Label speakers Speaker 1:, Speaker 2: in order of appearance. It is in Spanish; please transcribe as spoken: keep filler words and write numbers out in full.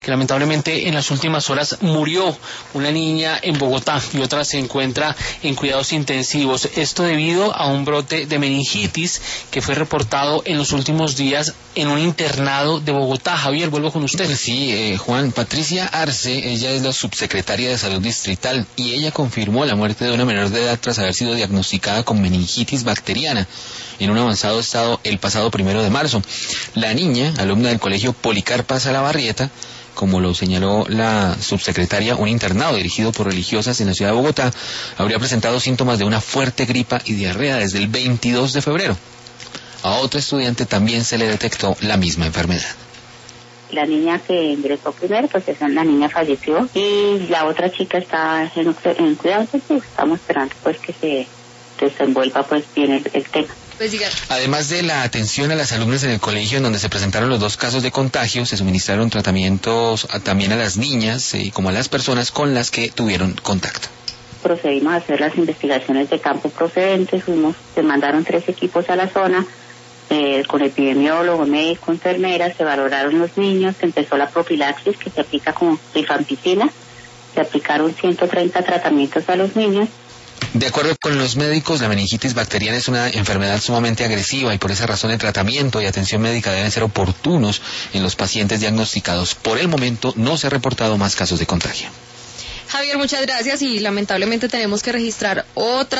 Speaker 1: que lamentablemente en las últimas horas murió una niña en Bogotá y otra se encuentra en cuidados intensivos. Esto debido a un brote de meningitis que fue reportado en los últimos días en un internado de Bogotá. Javier, vuelvo con usted.
Speaker 2: Sí, eh, Juan, Patricia Arce, ella es la subsecretaria de Salud Distrital y ella confirmó la muerte de una menor de edad tras haber sido diagnosticada con meningitis bacteriana en un avanzado estado el pasado primero de marzo. La niña, alumna del colegio Policarpa Salabarrieta, como lo señaló la subsecretaria, un internado dirigido por religiosas en la ciudad de Bogotá, habría presentado síntomas de una fuerte gripa y diarrea desde el veintidós de febrero. A otra estudiante también se le detectó la misma enfermedad.
Speaker 3: La niña que ingresó primero, pues esa la niña falleció y la otra chica está en, en cuidados, pues estamos esperando pues que se desenvuelva pues bien el, el tema.
Speaker 2: Además de la atención a las alumnas en el colegio en donde se presentaron los dos casos de contagio, se suministraron tratamientos a, también a las niñas y eh, como a las personas con las que tuvieron contacto.
Speaker 3: Procedimos a hacer las investigaciones de campo procedentes, fuimos, se mandaron tres equipos a la zona, eh, con epidemiólogo, médico, enfermeras, se valoraron los niños, se empezó la profilaxis que se aplica con rifampicina, se aplicaron ciento treinta tratamientos a los niños.
Speaker 2: De acuerdo con los médicos, la meningitis bacteriana es una enfermedad sumamente agresiva y por esa razón el tratamiento y atención médica deben ser oportunos en los pacientes diagnosticados. Por el momento no se han reportado más casos de contagio.
Speaker 4: Javier, muchas gracias y lamentablemente tenemos que registrar otra